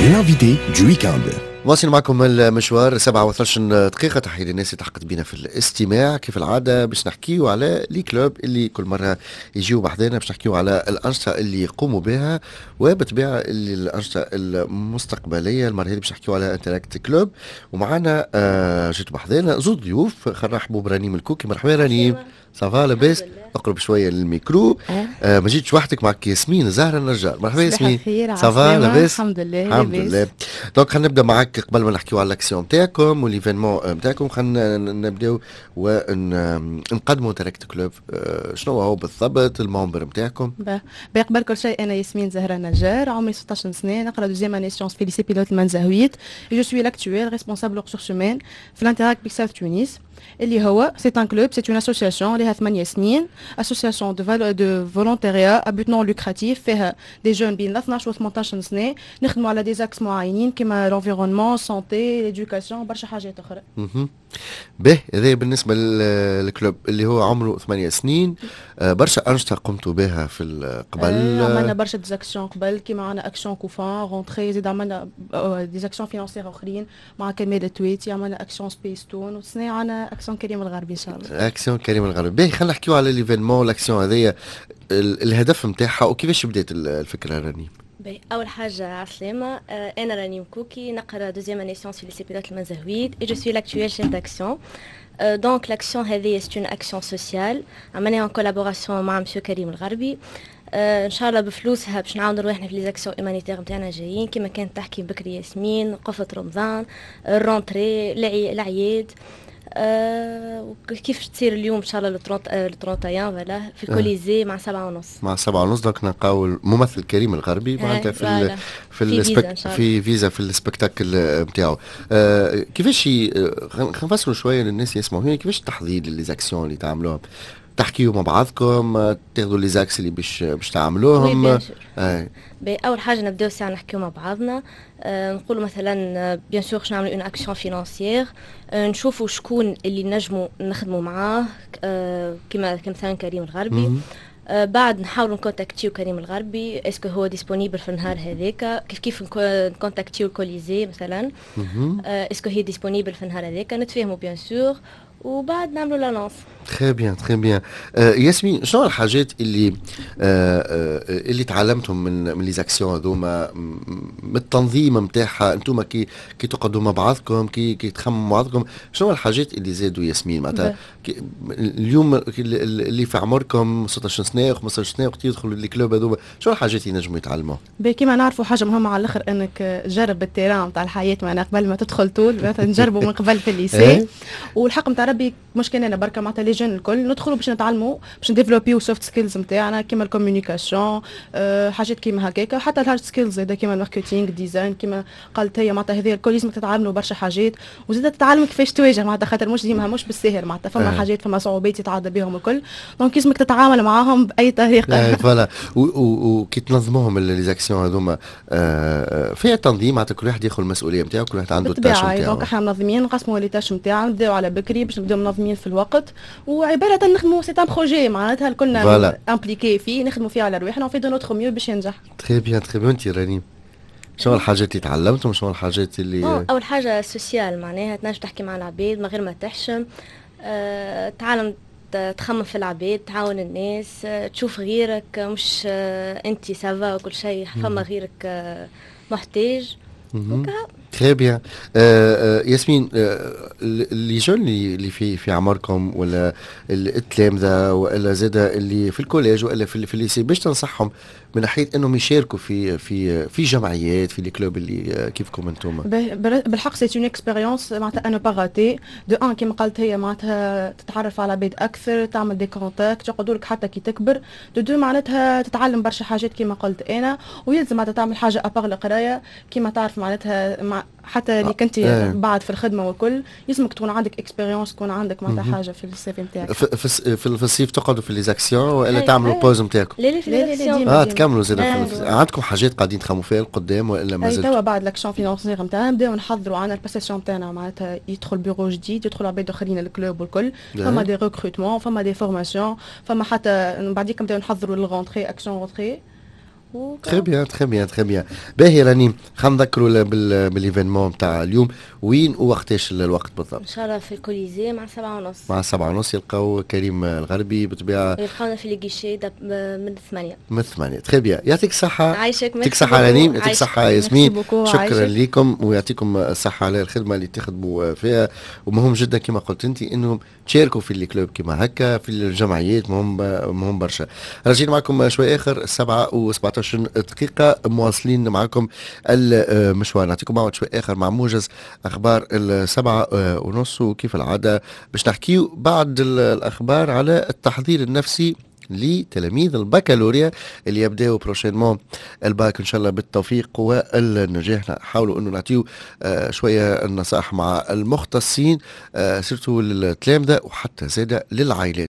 l'invité du week-end. واصل معكم المشوار 7 دقيقة. تحية للناس اللي تحقت بينا في الاستماع. كيف العادة باش نحكيو على لي كلوب اللي كل مرة يجيو بحذانا باش نحكيو على الأنشطة اللي يقوموا بها، وبالطبيعة اللي الأنشطة المستقبلية. المرة هذه باش نحكيو على انتراكت كلوب، ومعنا جيت بحذانا زود ضيوف. خلينا نرحبوا برنيم الكوكي. مرحبا رنيم، صافا لاباس؟ اقرب شويه للميكرو. ما جيتش وحدك، معك ياسمين زهره النجار. مرحبا ياسمين، صافا لاباس؟ الحمد لله. الحمد لله. دونك خلينا نبدا معك قبل ما نحكيو على الاكسيون نتاعكم وليفينمون نتاعكم. خلينا نبداو ونقدموا انتراكت كلوب. شنو هو بالضبط الممبر نتاعكم؟ قبل كل شيء انا ياسمين زهره النجار، عمري 16 سنه، نقرا دوزيام اني سيونس في ليسي بيلوت المنزهويت. جو سوي لاكتويل ريسبونسابل ريسورس هومان في الانتراكت بيك ساوث تونس، اللي هو سي ان كلوب، سي اون اسوسياسيون لها 8 سنين، اسوسياسيون دو فولونتاريا ا بوت نون لوكراتيف، فيها دي جون بين 12 و 18 سنه، نخدموا على دي زاكس معينين كيما لونفيرونمون، سونتي، ليدوكاسيون، برشا حاجات اخرى. به هذا بالنسبه للكلوب اللي هو عمره 8 سنين. برشا انشطه قمتوا بها في قبل. عملنا برشا ديزاكسيون قبل، كيما عندنا اكسيون كوفان رونتري، زيد عملنا ديزاكسيون فينانسيير اخرين مع كمال التويتي، عملنا اكسيون سبيس تون، والسنه عندنا اكسيون كريم الغربي ان شاء الله. اكسيون كريم الغربي. باهي خلينا نحكيو على ليفينمون الاكسيون هذيا، الهدف نتاعها وكيفاش بدات الفكره راني. أول حاجة عسلامة، أنا رانيم كوكي، نقرا دوزيام اني سيونس في ليسي بيلوت المنزهويت، et je suis l'actuel chef d'action. Donc l'action هذه c'est une action sociale عملناها en collaboration مع مسيو كريم الغربي. ان شاء الله بفلوسها باش نعاونوا رواحنا في لي زاكسيون ايمانيتير نتاعنا جايين، كما كانت تحكي بكري ياسمين، قفة رمضان، الرونتري، العياد. كيف تصير اليوم ان شاء الله ل 31 فوالا في الكوليزي مع 7:30. مع 7:30 دونك نلقاو الممثل كريم الغربي معناتها في فيزا في السبكتاكل نتاعو. كيفاش خلينا نفسروا شويه للناس يسمعوا هنا كيفاش التحضير للزاكسيون اللي تعملوها؟ تحكيوا مع بعضكم، تاخذوا لي زاكس اللي باش تعملوهم. اول حاجه نبداو ساعه نحكيو مع بعضنا، نقولوا مثلا بيان سور باش نعملوا اون اكسيون فينانسيير، نشوفوا شكون اللي نجموا نخدموا معاه، كما مثلا كريم الغربي. بعد نحاولوا نكونتاكتيو كريم الغربي، اسكو هو ديسپونيبل في النهار هذاك، كيف نكونتاكتيو الكوليزي مثلا، اسكو هي ديسپونيبل في النهار هذاك، نتفاهموا بيان سور، وبعد نعملوا لانونس. تري بيان تري بيان. ياسمين، شنو الحاجات اللي تعلمتهم من لي زاكسيون هذوما، من التنظيم نتاعها؟ انتوما كي تقعدوا مع بعضكم، كي تخمموا مع بعضكم، شنو الحاجات اللي زادوا ياسمين معناتها اليوم اللي في عمركم 16 سنه و15 سنه وقت يدخلوا لي كلوب هذوما، شنو الحاجات اللي ينجموا يتعلموا؟ كيما نعرفوا حاجه مهمه على الاخر، انك تجرب التيران نتاع الحياه معنا قبل ما تدخل طول، مثلا نجربوا من قبل في الليسي. والحق نتاع ربي مش كان انا بركه معناتها لي جون الكل ندخلوا باش نتعلموا، باش نديفلوبيو سوفت سكيلز نتاعنا، كيما الكوميونيكاسيون، حاجات كيما هكاكا، حتى الهارد سكيلز هذا كيما الماركتينغ، ديزاين، كيما قالت هي معناتها هذه الكل لازمك تتعلموا برشا حاجات، وزيد تتعلم كيفاش تواجه معناتها، خاطر مش ديما مش بالسهل معناتها، فما حاجات فما صعوبات يتعدى بهم الكل، دونك لازمك تتعامل معاهم باي طريقه. فوالا. وكي تنظموهم لي زاكسيون هذوما فيها تنظيم، معناتها كل واحد ياخذ المسؤوليه نتاعو، كل واحد عنده التاش نتاعو. دونك احنا منظمين، نقسموا لي تاش نتاعنا، نبداو على بكري باش نبداو منظمين في الوقت، وعباره نخدموا سي ان بروجي معناتها الكلنا امبليكي فيه، نخدموا فيه على رواحنا وفي دو نوتر ميو باش ينجح. تري بيان تري بيان. انت رنيم شنو الحاجات اللي تعلمتم، شنو الحاجات اللي اول حاجه سوسيال، معناها تنجم تحكي مع العباد من غير ما تحشم، تعلم تخمم في العباد، تعاون الناس، تشوف غيرك مش انت سافا وكل شيء، فما غيرك محتاج. تري بيان. ياسمين، اللي جون اللي في عمركم ولا التلامذه ولا زاده اللي في الكوليج ولا في الليسي، باش تنصحهم من ناحيه انهم يشاركوا في جمعيات، في لي كلوب اللي كيفكم انتم؟ بالحق سي اون اكسبيريونس معناتها انا باغاتي دو ان كيما قالت هي، معناتها تتعرف على عباد اكثر، تعمل دي كونتاكت يقعدوا لك حتى كي تكبر، دو معناتها تتعلم برشا حاجات كيما قلت انا، ويلزم معناتها تعمل حاجه ابار القرايه، كيما تعرف معناتها حتى اللي كنت بعد في الخدمه والكل، يلزمك تكون عندك اكسبيريونس، تكون عندك معناتها حاجه في السي في نتاعك. في الصيف تقعدوا في لي زاكسيون ولا تعملوا بوز نتاعكم؟ لا في لي زاكسيون تكملوا زاد. عندكم حاجات قاعدين تخمموا فيها القدام ولا مازال؟ توا بعد لاكسيون فينانسيير نتاعنا نبداو نحضروا، عندنا الباسيسيون نتاعنا معناتها يدخل بيرو جديد، يدخلوا عباد اخرين الكلوب والكل، فما دي ريكروتمون، فما دي فورماسيون، فما حتى بعديك نبداو نحضروا للغونتري اكسيون غونتري، تري بيان تري بيان تري بيان. باهي راني خلينا نذكروا بالايفينمون تاع اليوم، وين ووقتاش الوقت بالضبط؟ ان شاء الله في الكوليزي مع 7:30. مع 7:30 يلقاو كريم الغربي بالطبيعه. يلقاونا في الجيشي من 8. من 8 تري بيان. يعطيك الصحة. عايشك. يعطيك الصحة رنيم، يعطيك الصحة ياسمين. شكرا عايشك. لكم ويعطيكم الصحة على الخدمة اللي تخدموا فيها، ومهم جدا كما قلت انت انهم تشاركوا في الكلوب كما هكا في الجمعيات، مهم برشا. راجعين معكم شوي اخر 7:17 دقيقة، مواصلين معكم المشوار. نعطيكم موعد شوي اخر مع موجز اخبار 7:30، وكيف العادة باش نحكيو بعد الاخبار على التحضير النفسي لتلاميذ البكالوريا اللي يبداوا بروشينمون الباك ان شاء الله بالتوفيق والنجاح. نحاولوا انه نعطيو شويه النصائح مع المختصين، سيرتو للتلامذه وحتى زاده للعائلات.